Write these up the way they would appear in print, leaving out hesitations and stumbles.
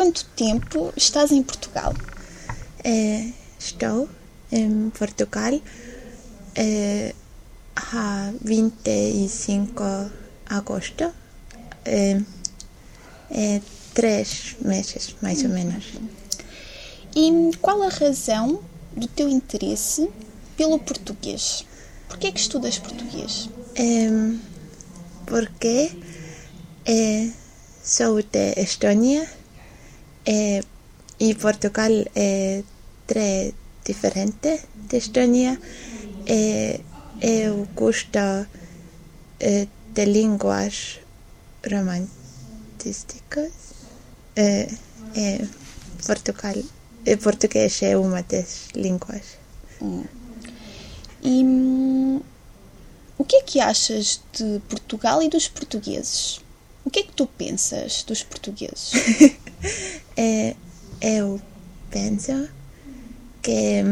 quanto tempo estás em Portugal? Estou em Portugal há 25 de agosto. 3 meses, mais ou menos. E qual a razão do teu interesse pelo português? Porquê é que estudas português? Porque sou de Estónia e Portugal é très diferente de Estónia. Eu gosto de línguas românticas. Português é uma das línguas. E o que é que achas de Portugal e dos portugueses? O que é que tu pensas dos portugueses? Eu penso que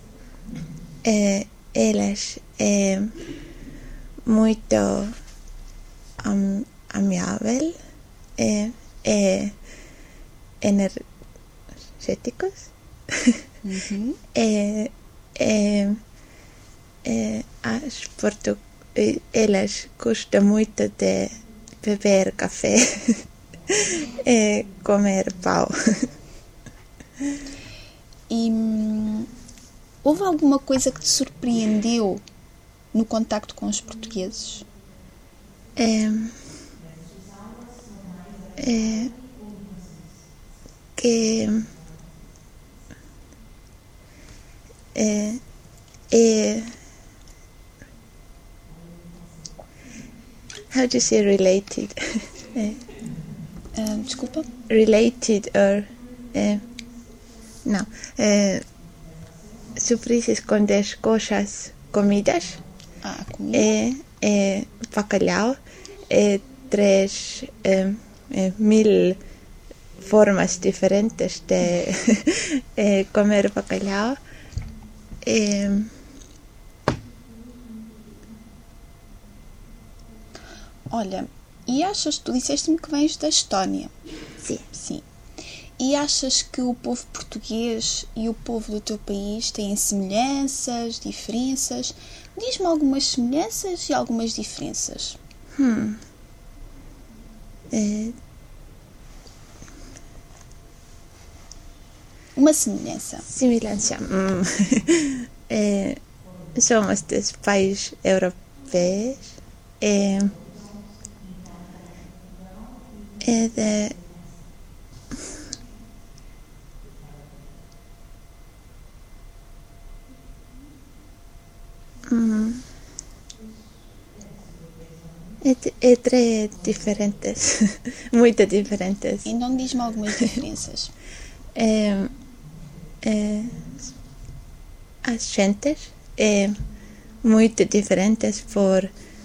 eles é muito amável, energéticos. Eles gostam muito de beber café e comer pão. E houve alguma coisa que te surpreendeu no contacto com os portugueses? Que how do you say related? Desculpa? Related or não. Surpresas com as coisas comidas. Comida. Bacalhau. 3.000 formas diferentes de comer bacalhau. Olha, e achas, tu disseste-me que vens da Estónia? Sim. E achas que o povo português e o povo do teu país têm semelhanças, diferenças? Diz-me algumas semelhanças e algumas diferenças. Uma semelhança. Somos dos países europeus. É três diferentes, muito diferentes. Então diz-me algumas diferenças. As gentes muito diferentes por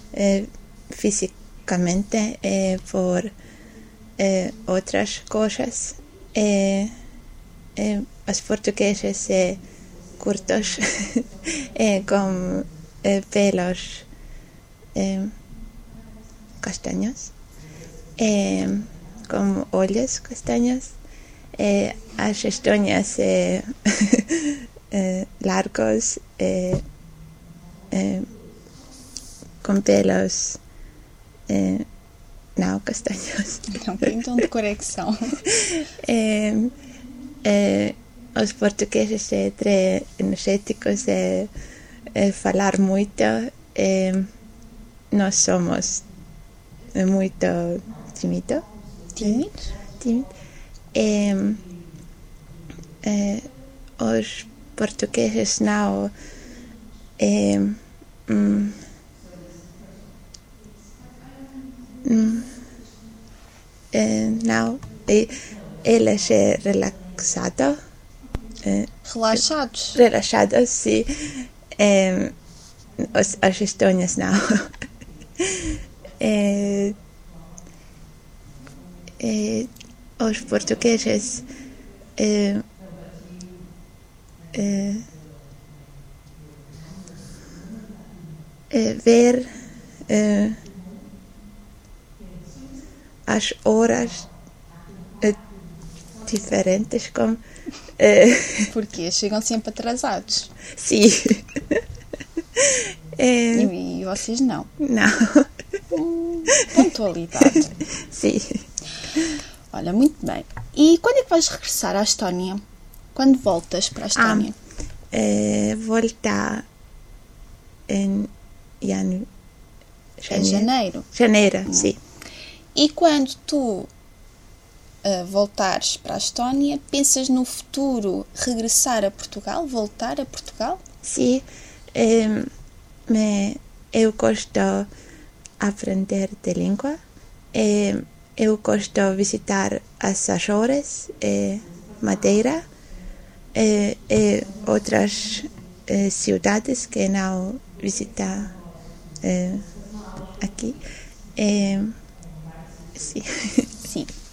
fisicamente por outras coisas. Os portugueses curtos com pelos castanhos, com olhos castanhos. As estônias largos com pelos não castanhos. Então de correção. Os portugueses très energéticos falar muito. Nós somos muito tímidos. Os portugueses não não, eles relaxados. Relaxados, sim. Os estônios não. Os portugueses ver as horas diferentes como... Porque chegam sempre atrasados. Sim. E vocês não. Não. Pontualidade. Sim. Olha, muito bem. E quando é que vais regressar à Estónia? Quando voltas para a Estónia? Voltar em janeiro. Em janeiro. Janeiro, sim. E quando tu voltares para a Estónia, pensas no futuro regressar a Portugal? Voltar a Portugal? Sim. Eu gosto de aprender de língua. Eu gosto de visitar as Açores, Madeira e outras cidades que não visitar aqui. Sim. Sim.